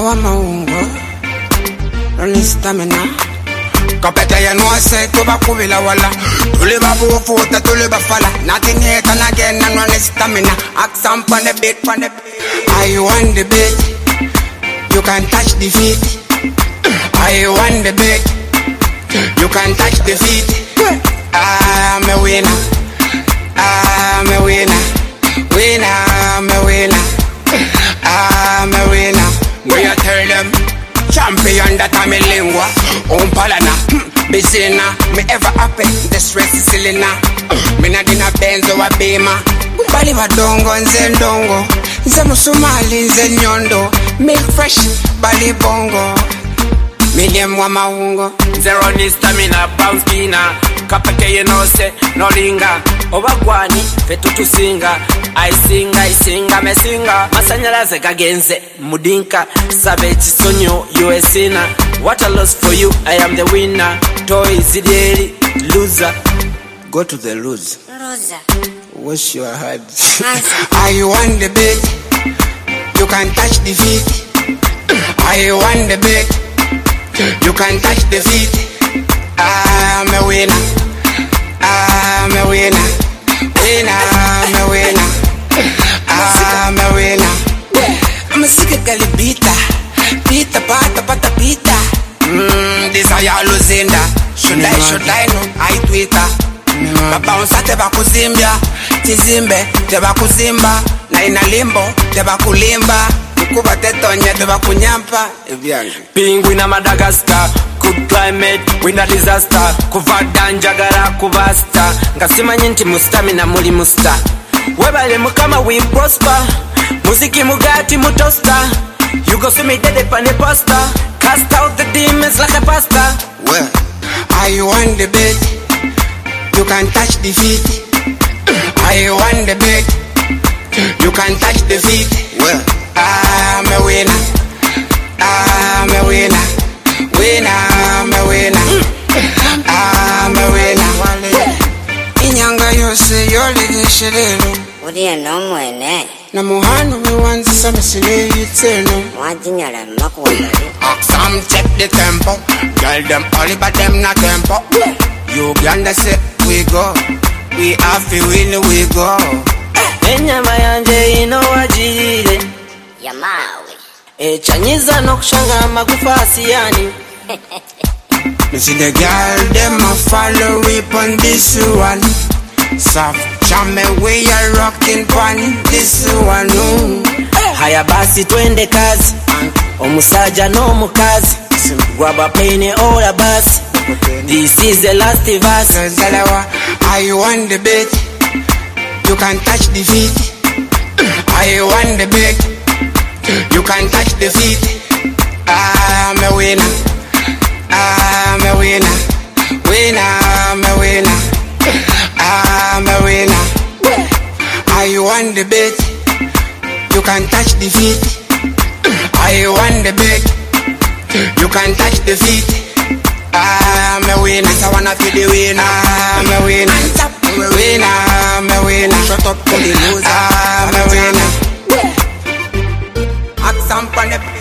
wa maungo Only stamina Kapete ya no say to bakubila wala Tule babu futa tule bafala Nothing yet and again and only stamina Accent on the beat I want the beat You can touch the feet I want the beat You can touch the feet I'm a winner I'm a winner Winner, I'm a winner I'm a winner We are tell them Champion that I'm a lingua Umpalana, Bizina Me ever happy, the stress is silina Me na dina benzo wa bima Bali badongo, nze ndongo Nze musumali, nze nyondo Milk fresh, bali bongo Million wa maungo Zero ni stamina, bounce kina Kapake you know say, no linga Obagwani, fetu tusinga I singa, me singa Masanyalaze kagenze, mudinka Savage sonyo, USina What a loss for you, I am the winner Toy zidieri, loser Go to the lose Loser Wash your hands I want the beat You can touch the feet I want the beat You can touch the feet I'm a winner I'm a winner Winner, I'm a winner I'm a winner I'm a sick gali bita Pita, pata, pita Desire luzinda Should I know I Twitter Babounce teba kuzimbia Tizimbe, teba kuzimba Na ina limbo, teba kulimba Kuba tetonye, teba kunyampa Penguin Madagascar Good climate, winter disaster Kuvada njagala kuvasta Ngasima nyinti mustamina muli musta Webale mukama we prosper Muziki mugati mutosta You go see me dead upon the poster Cast out the demons like a pasta Well, I want the beat You can touch the feet I want the beat You can touch the feet Well, I'm a winner I'm a winner Winner, I'm a winner I'm a winner Inyanga yose yole gishirero Uriye no mwene Na muhanu miwanzi samisile yiteno Mwajinyala makuwandali Some check the tempo Girl them all but them not tempo Uganda say we go We have to win we go Enyama yanje ino wajirire Yamawe Chanyiza no kushanga magufasi yani Me see the girl them a follow up on this one Soft chame we are rocking pan this one Haya basi twende kazi Omusaja no mukazi Grab a penny or a bus This is the last verse I want the beat You can touch the feet I want the beat You can touch the feet I'm a winner I'm a winner Winner, I'm a winner I'm a winner I want the beat You can touch the feet I want the beat You can touch the feet I'm a winner I wanna feel the winner I'm a winner I'm a winner I'm a winner Shut up to the loser I'm a winner Accent on the